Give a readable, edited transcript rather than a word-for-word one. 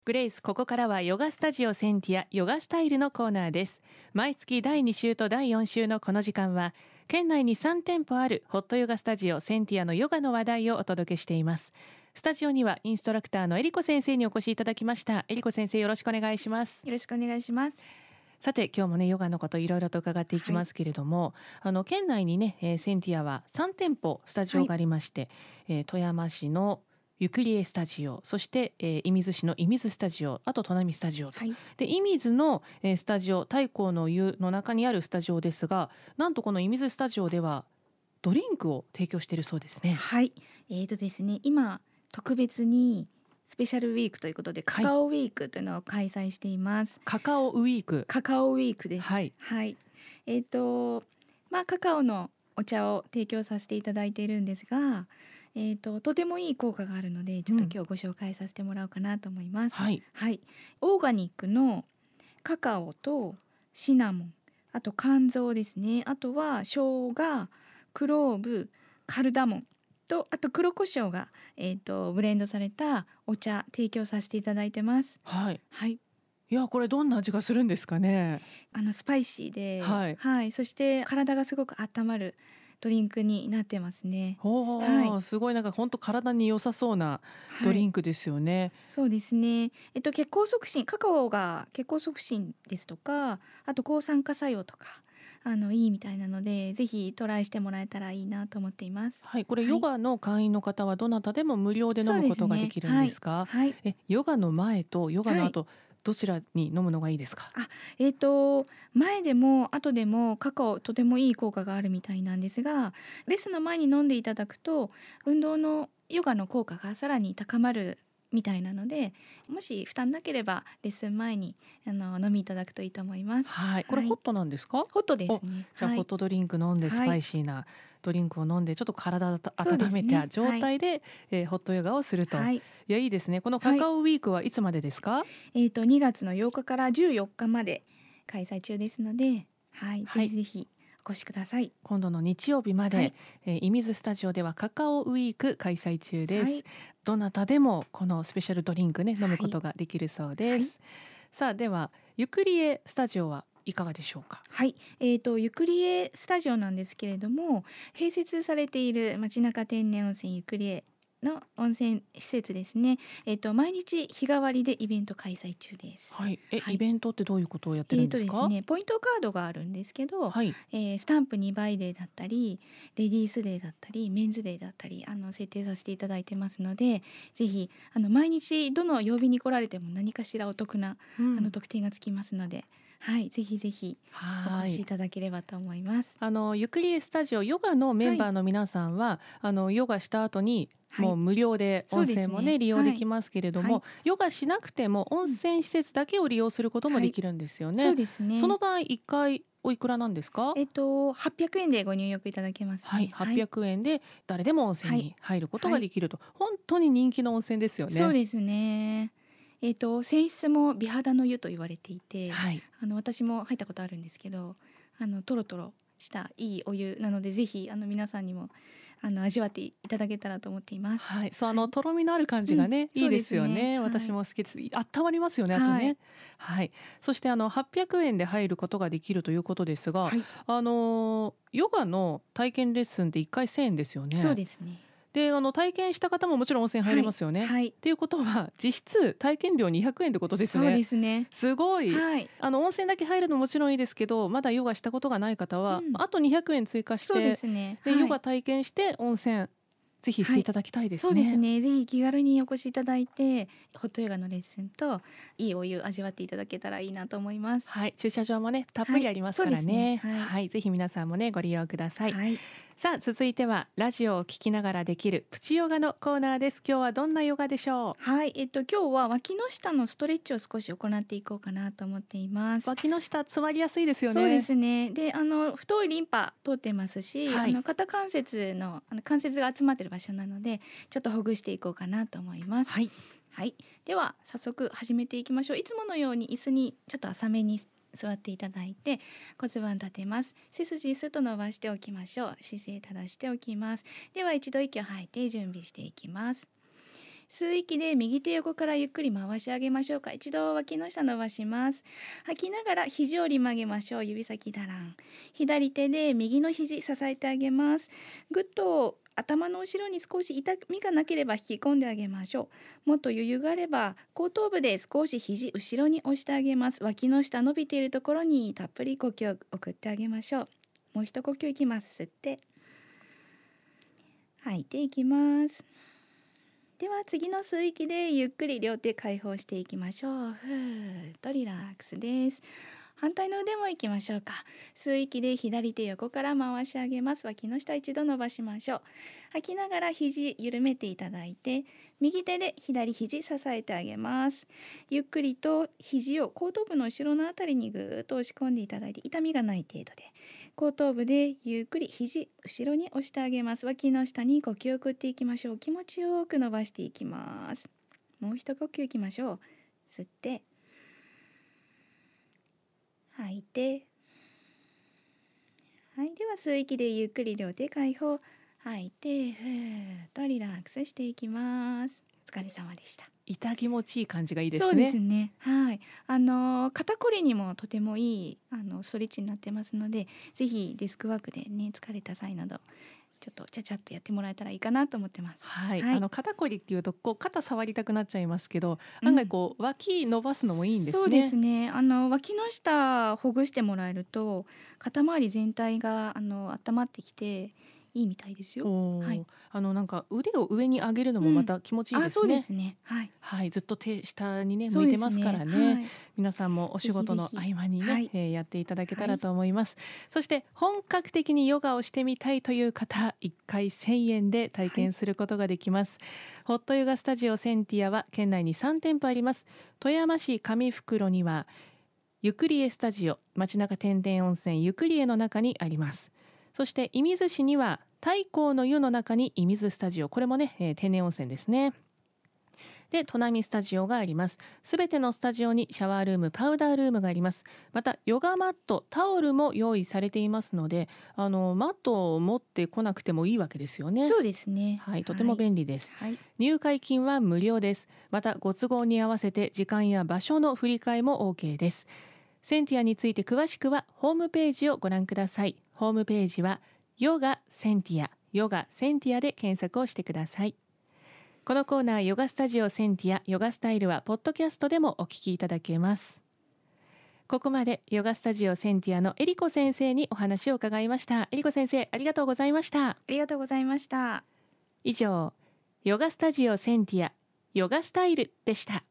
グレイス、ここからはヨガスタジオセンティアヨガスタイルのコーナーです。毎月第2週と第4週のこの時間は、県内に3店舗あるホットヨガスタジオセンティアのヨガの話題をお届けしています。スタジオにはインストラクターのえりこ先生にお越しいただきました。えりこ先生、よろしくお願いします。 よろしくお願いします。 さて、今日もねヨガのこといろいろと伺っていきますけれども、県内にね、センティアは3店舗スタジオがありまして、富山市のゆくりえスタジオ、そして、射水市の射水スタジオ、あと砺波スタジオと、で射水の、スタジオ、太閤の湯の中にあるスタジオですが、なんとこの射水スタジオではドリンクを提供しているそうですね。 はい、ですね、今特別にスペシャルウィークということでカカオウィークというのを開催しています。 カカオウィーク。 カカオウィークです。 はい。 はい。カカオのお茶を提供させていただいているんですが、とてもいい効果があるので、ちょっと今日ご紹介させてもらおうかなと思います。 はい。 はい。オーガニックのカカオとシナモン、あと肝臓ですね。あとは生姜、クローブ、カルダモンと、あと黒胡椒が、ブレンドされたお茶提供させていただいてます。 はい。 はい。 いや、これどんな味がするんですかね。 スパイシーで、 はい。 はい。そして体がすごく温まるドリンクになってますね。 はい、すごいなんか本当体に良さそうなドリンクですよね。 はい、そうですね。血行促進、カカオが血行促進ですとか、あと抗酸化作用とかいいみたいなので、ぜひトライしてもらえたらいいなと思っています。 はい、これヨガの会員の方はどなたでも無料で飲むことができるんですか？ はい。 ヨガの前とヨガの後、どちらに飲むのがいいですか？ 前でも後でもカカオとてもいい効果があるみたいなんですが、レッスンの前に飲んでいただくと運動のヨガの効果がさらに高まるみたいなので、もし負担なければレッスン前に飲みいただくといいと思います。 はい、これホットなんですか？ ホットですね。 じゃあホットドリンク飲んで、スパイシーなドリンクを飲んでちょっと体を温めた状態で、ホットヨガをすると、いやいいですね。このカカオウィークはいつまでですか ？2月の8日から14日まで開催中ですので、ぜひぜひお越しください。 今度の日曜日まで、射水スタジオではカカオウィーク開催中です。どなたでもこのスペシャルドリンクね飲むことができるそうです。さあ、ではゆくりえスタジオはいかがでしょうか？ はい、ゆくりえスタジオなんですけれども、併設されている街中天然温泉ゆくりえの温泉施設ですね。毎日日替わりでイベント開催中です。 イベントってどういうことをやってるんですか？ ですね、ポイントカードがあるんですけど、スタンプ2倍デーだったり、レディースデーだったり、メンズデーだったり設定させていただいてますので、ぜひ毎日どの曜日に来られても何かしらお得な、特典がつきますので。ぜひぜひお越しいただければと思います。 ゆくりえスタジオヨガのメンバーの皆さんは、ヨガした後にもう無料で温泉もね、利用できますけれども、ヨガしなくても温泉施設だけを利用することもできるんですよね。 そうですね。 その場合1回おいくらなんですか ？800円でご入浴いただけます、ね。 800円で誰でも温泉に入ることができると、本当に人気の温泉ですよね。 そうですね。泉質も美肌の湯と言われていて、私も入ったことあるんですけど、トロトロしたいいお湯なので、ぜひ皆さんにも味わっていただけたらと思っています。 とろみのある感じがね、いいですよね。私も好きです。温まりますよね、あとね。そして800円で入ることができるということですが、ヨガの体験レッスンって1回1000円ですよね。 そうですね。 で体験した方ももちろん温泉入れますよね。っていうことは実質体験料200円ってことですね。 そうですね。 すごい。温泉だけ入るのもちろんいいですけど、まだヨガしたことがない方は、あと200円追加して、 そうですね。 ヨガ体験して温泉ぜひしていただきたいですね。 そうですね。ぜひ気軽にお越しいただいて、ホットヨガのレッスンといいお湯味わっていただけたらいいなと思います。 駐車場もねたっぷりありますからね。ぜひ皆さんもねご利用ください。さあ、続いてはラジオを聞きながらできるプチヨガのコーナーです。今日はどんなヨガでしょう？ 今日は脇の下のストレッチを少し行っていこうかなと思っています。 脇の下詰まりやすいですよね。 そうですね。で太いリンパ通ってますし、肩関節の関節が集まっている場所なので、ちょっとほぐしていこうかなと思います。では早速始めていきましょう。いつものように椅子にちょっと浅めに座っていただいて、骨盤立てます。背筋スッと伸ばしておきましょう。姿勢正しておきます。では一度息を吐いて準備していきます。 吸う息で右手横からゆっくり回し上げましょうか。一度脇の下伸ばします。吐きながら肘折り曲げましょう。指先だらん。左手で右の肘支えてあげます。ぐっと頭の後ろに少し痛みがなければ引き込んであげましょう。もっと余裕があれば後頭部で少し肘後ろに押してあげます。脇の下伸びているところにたっぷり呼吸を送ってあげましょう。もう一呼吸いきます。吸って吐いていきます。では次の吸う息でゆっくり両手解放していきましょう。ふーっとリラックスです。反対の腕もいきましょうか。吸う息で左手横から回し上げます。脇の下一度伸ばしましょう。吐きながら肘緩めていただいて、右手で左肘支えてあげます。ゆっくりと肘を後頭部の後ろのあたりにぐーっと押し込んでいただいて、痛みがない程度で後頭部でゆっくり肘後ろに押してあげます。脇の下に呼吸を送っていきましょう。気持ちよく伸ばしていきます。もう一呼吸いきましょう。吸って吐いて、はい、では吸う息でゆっくり両手解放、吐いてふーっとリラックスしていきます。お疲れ様でした。 痛気持ちいい感じがいいですね。 そうですね。はい。肩こりにもとてもいいストレッチになってますので、ぜひデスクワークでね疲れた際などちょっとちゃちゃっとやってもらえたらいいかなと思ってます。 はい、肩こりっていうとこう肩触りたくなっちゃいますけど、案外こう脇伸ばすのもいいんですね。 そうですね。脇の下ほぐしてもらえると肩周り全体が温まってきていいみたいですよ。はい。 なんか腕を上に上げるのもまた気持ちいいですね。 そうですね。はい。 はい、ずっと手下にね向いてますからね。 はい、 皆さんもお仕事の合間にね、 はい、 やっていただけたらと思います。そして本格的にヨガをしてみたいという方、1回1000円で体験することができます。ホットヨガスタジオセンティアは県内に3店舗あります。富山市上袋にはゆくりえスタジオ、町中天然温泉ゆくりえの中にあります。そして射水市には太閤の湯の中に射水スタジオ、これもね、天然温泉ですね。で、砺波スタジオがあります。すべてのスタジオにシャワールーム、パウダールームがあります。またヨガマット、タオルも用意されていますので、マットを持ってこなくてもいいわけですよね。 そうですね。 はい、とても便利です。 はい、 入会金は無料です。またご都合に合わせて時間や場所の振り替えも OK です。センティアについて詳しくはホームページをご覧ください。ホームページはヨガセンティア、ヨガセンティアで検索をしてください。このコーナーヨガスタジオセンティアヨガスタイルはポッドキャストでもお聞きいただけます。ここまでヨガスタジオセンティアのエリコ先生にお話を伺いました。エリコ先生、ありがとうございました。 ありがとうございました。 以上、ヨガスタジオセンティアヨガスタイルでした。